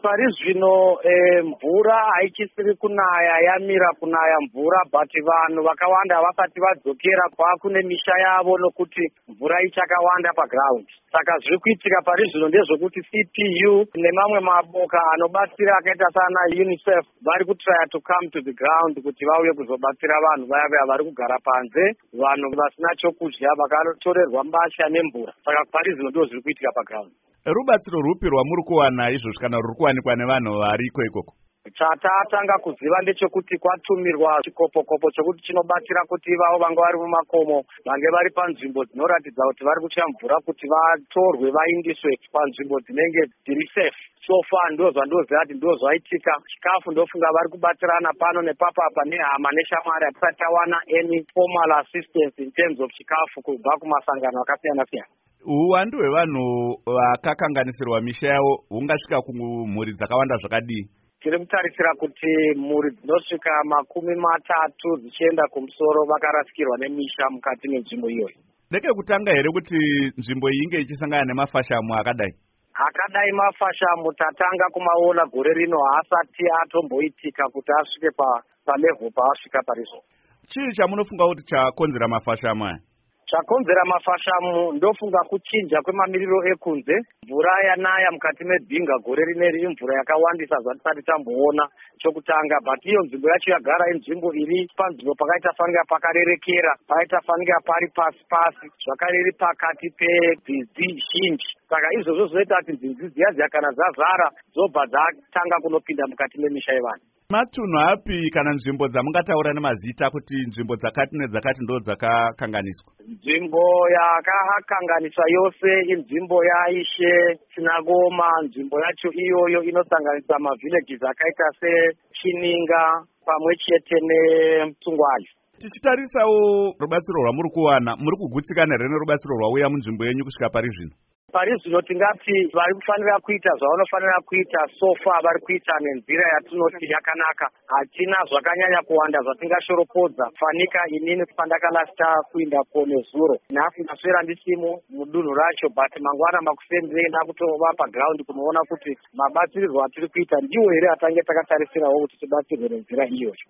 pari zvino mvura haichisiri kunaya, yamira kunaya mvura, but vanhu vakawanda havasati vadzokera kwakune misha yavo nokuti mvura ichakawanda paground. Saka zviri kuitika pari zvino ndezvokuti CPU nemamwe maboka anobatsira akaita sana UNICEF vari kutraya to come to the ground kuti vauye kuzobatsira vanhu vaya vaya vari kugara panze, vanhu vasina chokudya, vakatorerwa mbasha nemvura. Saka pari zvino ndo zviri kuitika paground. Rubatsiro rupi rwamuri kuwana izvozvi kana ruri kuwanikwa nevanhu vari ikoko? Chatatanga kuziva ndechekuti kwatumirwa chikopokopo chokuti chinobatsira kuti ivavo vanga vari mumakomo vange vari panzvimbo dzinoratidza kuti vari kuchaya mvura kuti vatorwe vaindiswe panzvimbo dzinenge dziri safe. So far ndozvandoziva kuti ndozvaitika. Chikafu ndofunga vari kubatsirana pano nepapapa nehama neshamwari. Hatisati tawana any formal assistance in terms of chikafu kubva kumasangano akasiyana siyana. Uwandu hwevanhu vakakanganisirwa misha yavo hungasvika kumhuri dzakawanda zvakadii? Tiri kutarisira kuti mhuri dzinosvika 30 dzichienda kumusoro vakarasikirwa nemisha mukati menzvimbo iyoyo. Ndekekutanga here kuti nzvimbo iyi inge ichisangana nemafashamu akadai? Akadai mafashamu tatanga kumaona gore rino, haasati atomboitika kuti asvike palevel paasvika parizvo. Chii chamunofunga kuti chakonzera mafashamu aya? Chakonzera mafashamu ndofunga kuchinja kwemamiriro ekunze. Mvura yanaya mukati medhinga gore rineri imvura yakawandisa zvatisati tamboona chokutanga, but iyo nzvimbo yacho yagara inzvimbo iri panzvimbo pakaita fanira pakarerekera, paita fanira pari pasi zvakare iri pakati pebhizi zhinji. Saka izvozvo zvoita kuti nzinzi dziya kana dzazara dzobva dzatanga kunopinda mukati memisha yevanhu. Matunhu api kana nzvimbo dzamungataura nemazita kuti nzvimbo dzakati nedzakati ndo dzakakanganiswa? Nzvimbo yakakanganiswa yose inzvimbo yaishe Chinagoma. Nzvimbo yacho iyoyo inosanganisa mavillages akaita seChininga pamwe chete neMsungwayo. Tichitarisawo rubatsiro rwamuri kuwana, muri kugutsikana here nerubatsiro rwauya munzvimbo yenyu kusvika pari zvino? Pari zvino tingati vari kufanira kuita zvavanofanira kuita sofa vari kuita nenzira yatinoti yakanaka. Hatina zvakanyanya kuwanda zvatingashoropodza. Fanika inini pandakalasta kuinda kone zuro, nhasi ndaswera ndisimo mudunhu racho, but mangwana makuseni ndienda kutova paground kunoona kuti mabatsirirwo atiri kuita ndiwo here atange takatarisirawo kuti tibatsirwe nenzira iyoyo.